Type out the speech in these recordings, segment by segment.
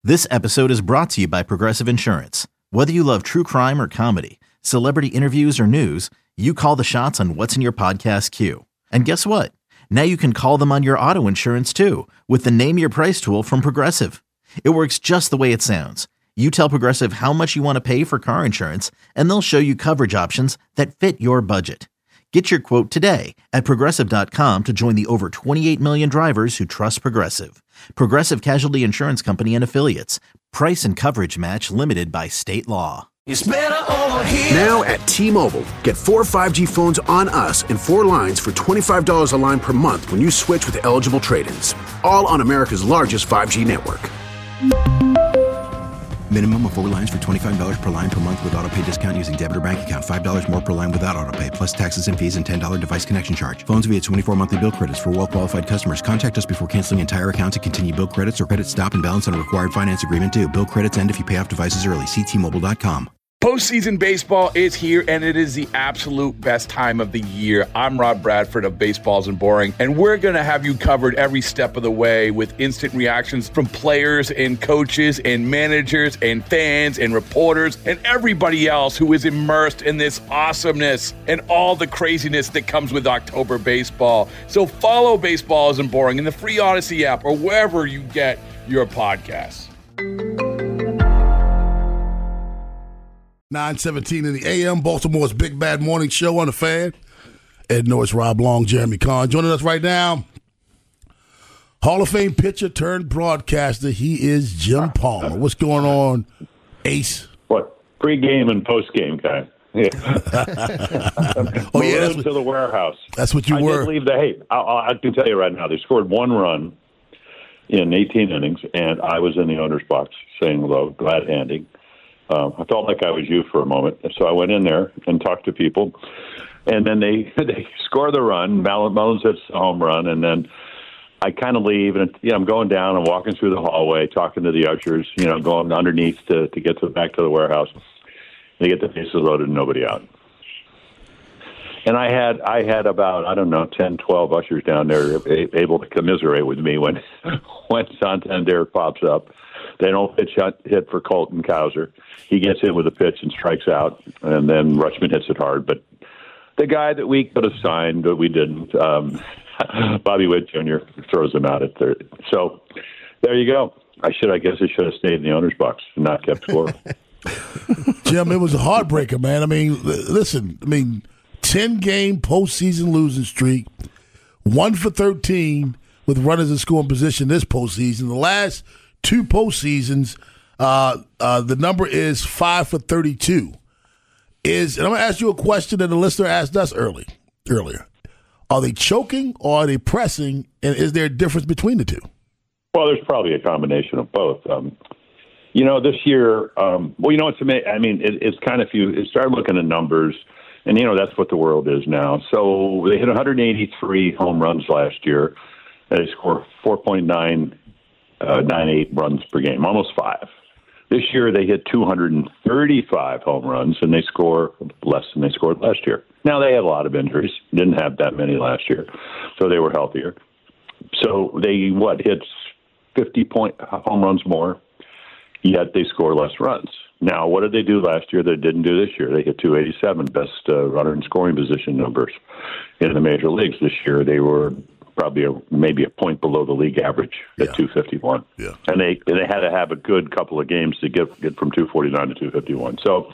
This episode is brought to you by Progressive Insurance. Whether you love true crime or comedy, celebrity interviews or news, you call the shots on what's in your podcast queue. And guess what? Now you can call them on your auto insurance too with the Name Your Price tool from Progressive. It works just the way it sounds. You tell Progressive how much you want to pay for car insurance, and they'll show you coverage options that fit your budget. Get your quote today at Progressive.com to join the over 28 million drivers who trust Progressive. Progressive Casualty Insurance Company and Affiliates. Price and coverage match limited by state law. It's better over here. Now at T-Mobile, get 4 5G phones on us and 4 lines for $25 a line per month when you switch with eligible trade-ins. All on America's largest 5G network. Minimum of 4 lines for $25 per line per month with autopay discount using debit or bank account. $5 more per line without autopay, plus taxes and fees and $10 device connection charge. Phones via 24 monthly bill credits for well-qualified customers. Contact us before canceling entire account to continue bill credits or credit stop and balance on a required finance agreement due. Bill credits end if you pay off devices early. See T-Mobile.com. Postseason baseball is here, and it is the absolute best time of the year. I'm Rob Bradford of Baseballs and Boring, and we're going to have you covered every step of the way with instant reactions from players and coaches and managers and fans and reporters and everybody else who is immersed in this awesomeness and all the craziness that comes with October baseball. So follow Baseballs and Boring in the free Odyssey app or wherever you get your podcasts. 9:17 in the AM, Baltimore's Big Bad Morning Show on the Fan. Ed Norris, Rob Long, Jeremy Kahn. Joining us right now, Hall of Fame pitcher turned broadcaster. He is Jim Palmer. What's going on, Ace? What? Pre-game and post-game guy. Yeah. Oh, yeah, that's to the warehouse. That's what you were. I did leave the hate. I can tell you right now, they scored 1 run in 18 innings, and I was in the owner's box saying hello, glad handing. I felt like I was you for a moment, so I went in there and talked to people, and then they score the run. Mullins hits the home run, and then I kind of leave, and I'm going down and walking through the hallway, talking to the ushers, going underneath to get back to the warehouse. They get the bases loaded and nobody out. And I had about, 10, 12 ushers down there able to commiserate with me when Santander pops up. They don't hit for Colton Cowser. He gets in with a pitch and strikes out, and then Rutschman hits it hard. But the guy that we could have signed, but we didn't, Bobby Witt Jr. throws him out at third. So there you go. I guess I should have stayed in the owner's box and not kept score. Jim, it was a heartbreaker, man. I mean, listen, 10-game postseason losing streak, 1 for 13 with runners in scoring position this postseason. The last 2 postseasons, the number is 5 for 32. And I'm going to ask you a question that the listener asked us earlier. Are they choking or are they pressing, and is there a difference between the two? Well, there's probably a combination of both. This year, it's amazing. I mean, it's kind of, if you start looking at numbers, and, that's what the world is now. So they hit 183 home runs last year, and they scored 4.98 runs per game, almost 5. This year they hit 235 home runs, and they score less than they scored last year. Now, they had a lot of injuries, didn't have that many last year, so they were healthier. So they, hit 50 home runs more, yet they score less runs. Now, what did they do last year that they didn't do this year? They hit 287, best runner in scoring position numbers in the major leagues. This year they were probably maybe a point below the league average at 251. Yeah. And they had to have a good couple of games to get from 249 to 251. So,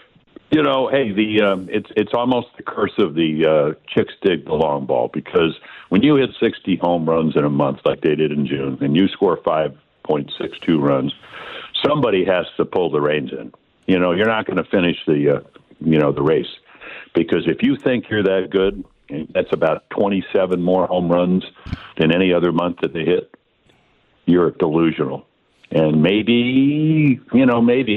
it's almost the curse of the chicks dig the long ball, because when you hit 60 home runs in a month like they did in June, and you score 5.62 runs, somebody has to pull the reins in. You're not going to finish the race, because if you think you're that good, that's about 27 more home runs than any other month that they hit, you're delusional. And maybe, I don't think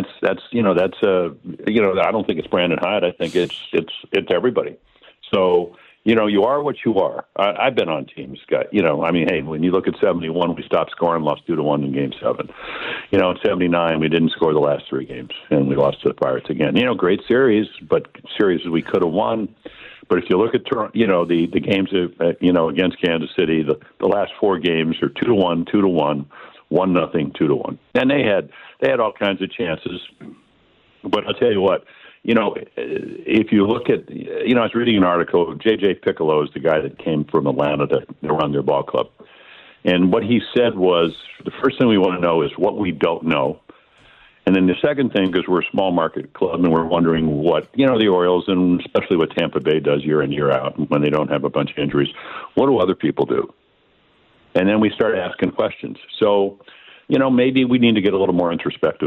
it's Brandon Hyde. I think it's everybody. So, you are what you are. I've been on teams, when you look at 71, we stopped scoring, lost 2-1 in Game 7. In 79, we didn't score the last 3 games, and we lost to the Pirates again. Great series, but series we could have won. But if you look at, the games, against Kansas City, the last 4 games are 2-1, 2-1, 1-0, 2-1, and they had all kinds of chances. But I'll tell you what, if you look at, I was reading an article. J.J. Piccolo is the guy that came from Atlanta to run their ball club, and what he said was the first thing we want to know is what we don't know. And then the second thing, because we're a small market club and we're wondering what, the Orioles and especially what Tampa Bay does year in, year out when they don't have a bunch of injuries, what do other people do? And then we start asking questions. So, maybe we need to get a little more introspective.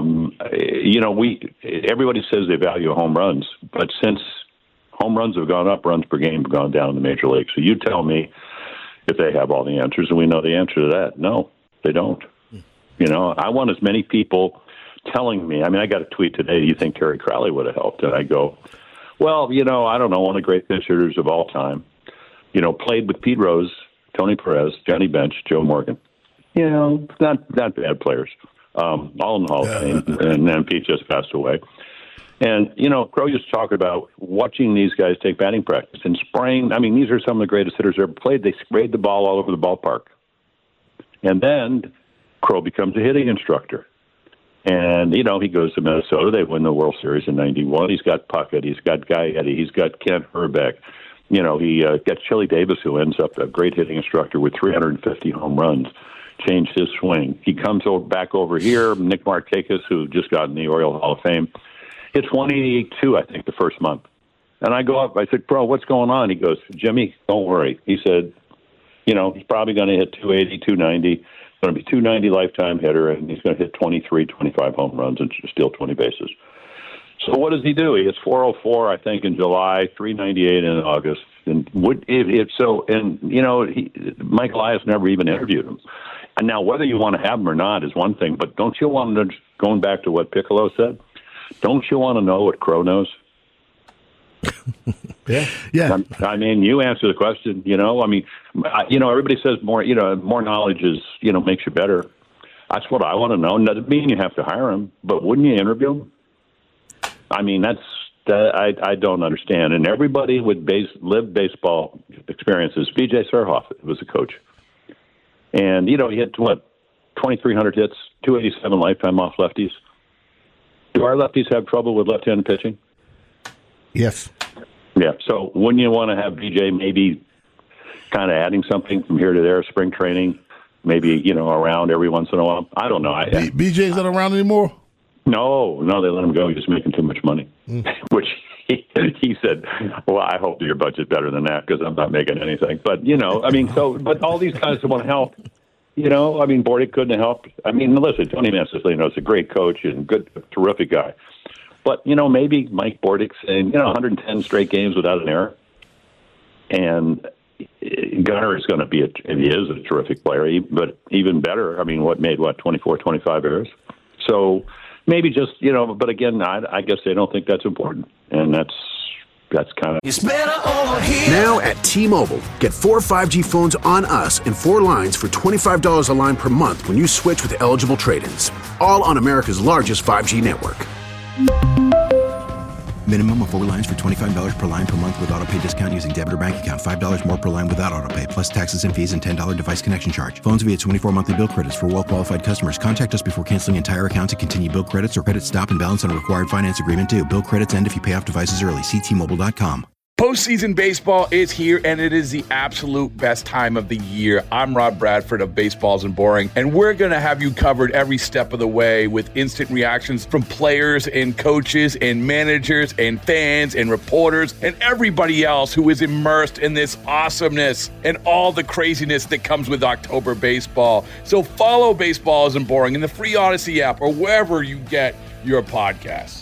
Everybody says they value home runs, but since home runs have gone up, runs per game have gone down in the major leagues. So you tell me if they have all the answers, and we know the answer to that. No, they don't. I want as many people telling me. I got a tweet today, do you think Terry Crowley would have helped? And I go, well, I don't know, one of the great pitch hitters of all time, played with Pete Rose, Tony Perez, Johnny Bench, Joe Morgan. Not bad players, all in the Hall of Fame, and then Pete just passed away. And, Crow used to talk about watching these guys take batting practice and spraying. These are some of the greatest hitters ever played. They sprayed the ball all over the ballpark. And then Crow becomes a hitting instructor. And, he goes to Minnesota. They win the World Series in 91. He's got Puckett. He's got Guy Eddy. He's got Kent Herbeck. He got Chili Davis, who ends up a great hitting instructor with 350 home runs, changed his swing. He comes back over here. Nick Markakis, who just got in the Oriole Hall of Fame, hits 182, I think, the first month. And I go up. I said, bro, what's going on? He goes, Jimmy, don't worry. He said, he's probably going to hit 280, 290. Going to be 290 lifetime hitter, and he's going to hit 23, 25 home runs and steal 20 bases. So what does he do? He hits 404, I think, in July, 398 in August. And Mike Elias never even interviewed him. And now whether you want to have him or not is one thing, but don't you want to, going back to what Piccolo said, don't you want to know what Crow knows? Yeah. You answer the question. Everybody says more knowledge is, makes you better. That's what I want to know. Doesn't mean you have to hire him, but wouldn't you interview him? I don't understand. And everybody with lived baseball experiences. B.J. Surhoff was a coach, and he hit 2,300 hits, 287 lifetime off lefties. Do our lefties have trouble with left-handed pitching? Yes. Yeah, so wouldn't you want to have BJ maybe kind of adding something from here to there, spring training, maybe, around every once in a while? I don't know. BJ's not around anymore? No, they let him go. He's just making too much money, which he said, well, I hope your budget's better than that because I'm not making anything. But, but all these guys want to help. Bordick couldn't have helped. Listen, Tony Mancini is a great coach and good, terrific guy. But, maybe Mike Bordick saying, 110 straight games without an error. And Gunnar is going to be he is a terrific player, but even better. Made 24, 25 errors. So maybe just, but again, I guess they don't think that's important. And that's kind of... It's better over here. Now at T-Mobile, get 4 5G phones on us and 4 lines for $25 a line per month when you switch with eligible trade-ins. All on America's largest 5G network. Minimum of 4 lines for $25 per line per month with autopay discount using debit or bank account. $5 more per line without autopay, plus taxes and fees and $10 device connection charge. Phones via 24 monthly bill credits for well-qualified customers. Contact us before canceling entire account to continue bill credits or credit stop and balance on a required finance agreement due. Bill credits end if you pay off devices early. See T-Mobile.com. Postseason baseball is here, and it is the absolute best time of the year. I'm Rob Bradford of Baseballs and Boring, and we're going to have you covered every step of the way with instant reactions from players and coaches and managers and fans and reporters and everybody else who is immersed in this awesomeness and all the craziness that comes with October baseball. So follow Baseballs and Boring in the free Odyssey app or wherever you get your podcasts.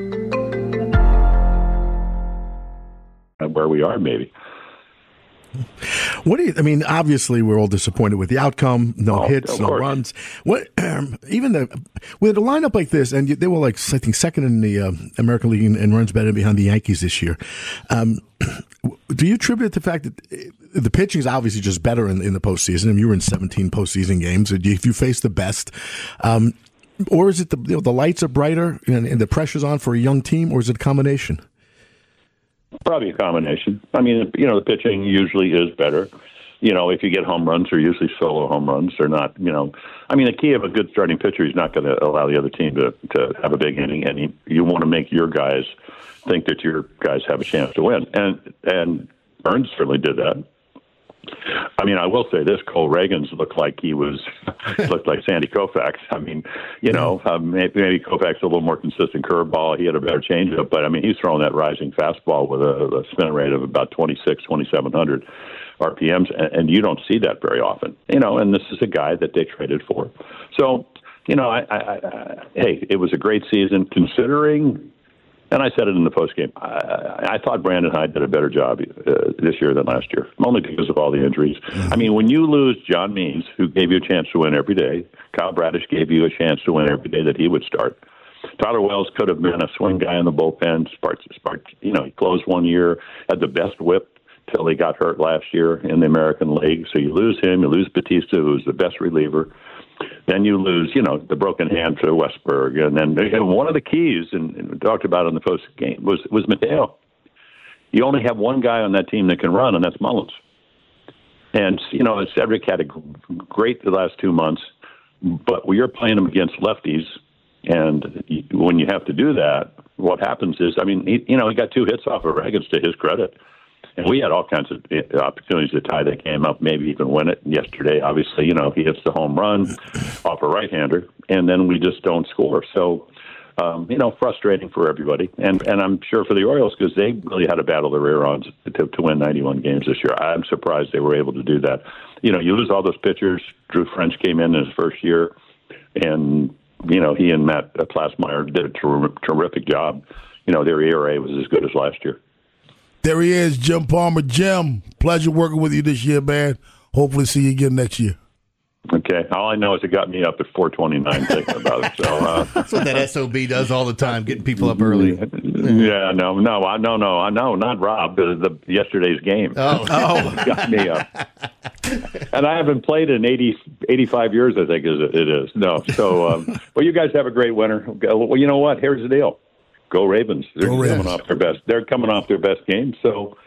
Where we are, maybe. What do you? Obviously, we're all disappointed with the outcome. No hits, no runs. What? Even with a lineup like this, and they were I think second in the American League in runs batted behind the Yankees this year. Do you attribute the fact that the pitching is obviously just better in the postseason? You were in 17 postseason games. If you face the best. Or is it the lights are brighter and the pressure's on for a young team, or is it a combination? Probably a combination. The pitching usually is better. if you get home runs, they're usually solo home runs. They're not, the key of a good starting pitcher is not going to allow the other team to have a big inning, and you want to make your guys think that your guys have a chance to win. And Burns certainly did that. I will say this: Cole Reagans looked like looked like Sandy Koufax. Maybe Koufax a little more consistent curveball. He had a better changeup, but he's throwing that rising fastball with a spin rate of about 2,700 RPMs, and you don't see that very often. And this is a guy that they traded for. So, hey, it was a great season considering. And I said it in the postgame. I thought Brandon Hyde did a better job this year than last year, only because of all the injuries. When you lose John Means, who gave you a chance to win every day, Kyle Bradish gave you a chance to win every day that he would start. Tyler Wells could have been a swing guy in the bullpen. He closed one year, had the best whip till he got hurt last year in the American League. So you lose him, you lose Batista, who's the best reliever. Then you lose, the broken hand to Westberg. And then one of the keys, and we talked about it in the post game, was Mateo. You only have one guy on that team that can run, and that's Mullins. And, Cedric had a great the last 2 months, but we are playing him against lefties. And when you have to do that, what happens is, he got 2 hits off of Reagans to his credit. And we had all kinds of opportunities to tie that game up, maybe even win it. Yesterday, obviously, he hits the home run off a right-hander, and then we just don't score. So, frustrating for everybody. And I'm sure for the Orioles, because they really had to battle their rear ends to win 91 games this year. I'm surprised they were able to do that. You lose all those pitchers. Drew French came in his first year, and, he and Matt Plasmeyer did a terrific job. Their ERA was as good as last year. There he is, Jim Palmer. Jim, pleasure working with you this year, man. Hopefully see you again next year. Okay. All I know is it got me up at 4:29 thinking about it. So that's what that SOB does all the time, getting people up early. Yeah, no, not Rob. Yesterday's game. Oh. Got me up. And I haven't played in 85 years, I think it is. No. So, well, you guys have a great winter. Well, you know what? Here's the deal. Go Ravens! Coming off their best. They're coming off their best game. So,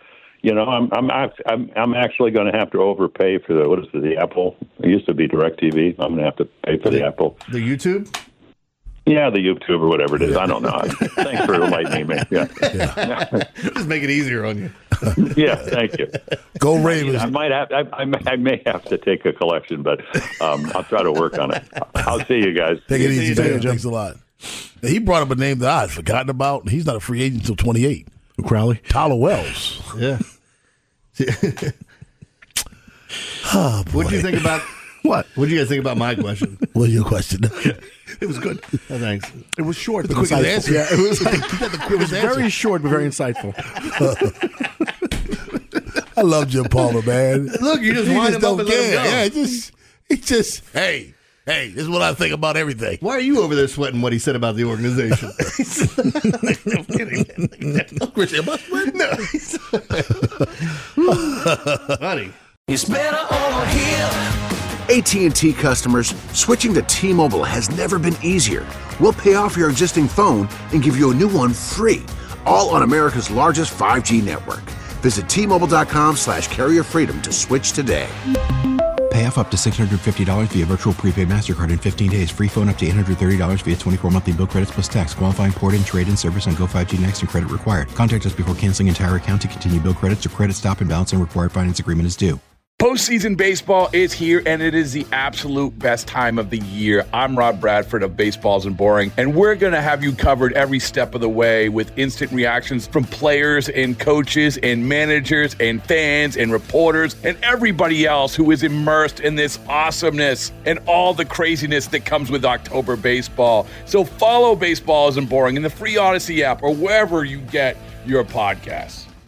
I'm actually going to have to overpay for the Apple? It used to be DirecTV. I'm going to have to pay for the Apple. The YouTube? Yeah, the YouTube or whatever it is. I don't know. Thanks for enlightening me. Yeah. Just make it easier on you. Yeah, thank you. Go Ravens! I may have to take a collection, but I'll try to work on it. I'll see you guys. Take it easy, man. Thanks a lot. He brought up a name that I'd forgotten about. He's not a free agent until 28. Crowley? Tyler Wells. Yeah. Oh, boy. What do you think about what? What do you guys think about my question? What's your question? It was good. Oh, thanks. It was short, the but quickest answer. Yeah, it was very short, but very insightful. I love Jim Palmer, man. Look, you just wind him up and let him go. Yeah, he just, hey, this is what I think about everything. Why are you over there sweating what he said about the organization? I'm kidding. Chris, am I sweating? No. Honey. It's better over here. AT&T customers, switching to T-Mobile has never been easier. We'll pay off your existing phone and give you a new one free, all on America's largest 5G network. Visit T-Mobile.com/carrier freedom to switch today. Pay off up to $650 via virtual prepaid MasterCard in 15 days. Free phone up to $830 via 24 monthly bill credits plus tax. Qualifying port-in, trade-in service on Go 5G Next and credit required. Contact us before canceling entire account to continue bill credits or credit stop and balance and required finance agreement is due. Postseason baseball is here, and it is the absolute best time of the year. I'm Rob Bradford of Baseballs and Boring, and we're going to have you covered every step of the way with instant reactions from players and coaches and managers and fans and reporters and everybody else who is immersed in this awesomeness and all the craziness that comes with October baseball. So follow Baseballs and Boring in the free Odyssey app or wherever you get your podcasts.